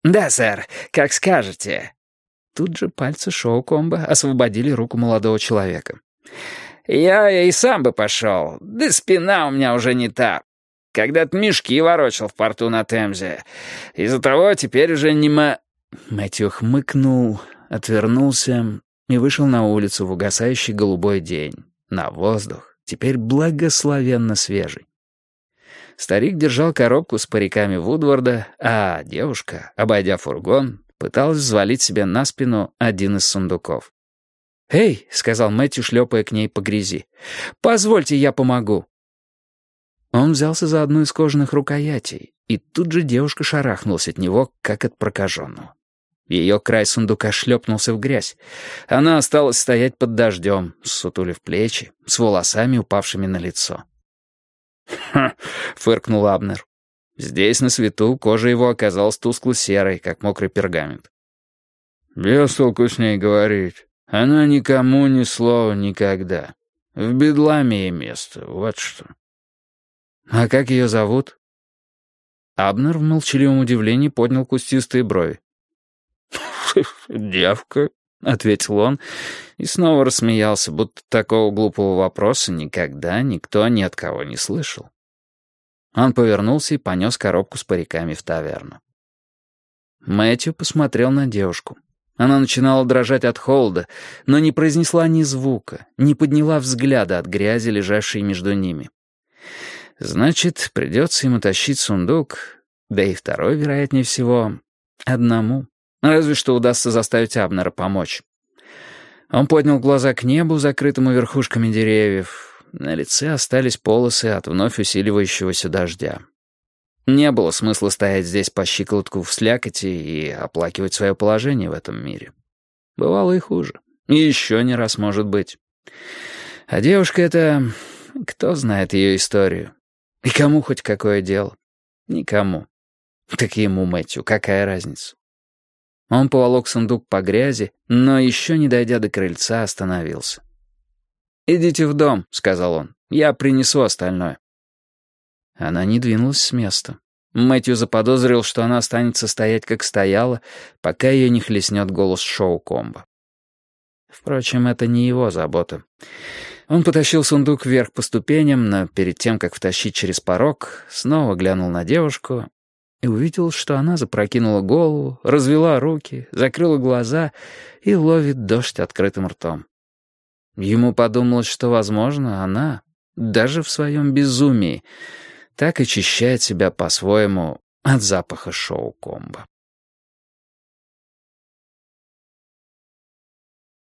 «Да, сэр, как скажете». Тут же пальцы Шоу-Комбо освободили руку молодого человека. «Я и сам бы пошел, да спина у меня уже не та. Когда-то мешки ворочал в порту на Темзе. Из-за того теперь уже не Мэтью хмыкнул, отвернулся и вышел на улицу в угасающий голубой день. На воздух, теперь благословенно свежий. Старик держал коробку с париками Вудварда, а девушка, обойдя фургон, пыталась взвалить себе на спину один из сундуков. «Эй», — сказал Мэтью, шлепая к ней по грязи, — «позвольте, я помогу». Он взялся за одну из кожаных рукоятей, и тут же девушка шарахнулась от него, как от прокаженного. Ее край сундука шлепнулся в грязь. Она осталась стоять под дождем, ссутулив плечи, с волосами, упавшими на лицо. «Ха!» — фыркнул Абнер. Здесь, на свету, кожа его оказалась тускло-серой, как мокрый пергамент. «Без толку с ней говорить. Она никому ни слова никогда. В бедламе ей место, вот что». «А как ее зовут?» Абнер в молчаливом удивлении поднял кустистые брови. «Девка», — ответил он, и снова рассмеялся, будто такого глупого вопроса никогда никто ни от кого не слышал. Он повернулся и понес коробку с париками в таверну. Мэтью посмотрел на девушку. Она начинала дрожать от холода, но не произнесла ни звука, не подняла взгляда от грязи, лежавшей между ними. Значит, придется ему тащить сундук, да и второй, вероятнее всего, одному. Разве что удастся заставить Абнера помочь. Он поднял глаза к небу, закрытому верхушками деревьев. На лице остались полосы от вновь усиливающегося дождя. Не было смысла стоять здесь по щиколотку в слякоти и оплакивать свое положение в этом мире. Бывало и хуже. И еще не раз может быть. А девушка эта... Кто знает ее историю? И кому хоть какое дело? Никому. Так ему, Мэтью, какая разница? Он поволок сундук по грязи, но еще не дойдя до крыльца, остановился. «Идите в дом», — сказал он, — «я принесу остальное». Она не двинулась с места. Мэтью заподозрил, что она останется стоять, как стояла, пока ее не хлестнет голос Шоу-Комбо. Впрочем, это не его забота. Он потащил сундук вверх по ступеням, но перед тем, как втащить через порог, снова глянул на девушку и увидел, что она запрокинула голову, развела руки, закрыла глаза и ловит дождь открытым ртом. Ему подумалось, что, возможно, она, даже в своем безумии, так очищает себя по-своему от запаха Шоу-Комбо.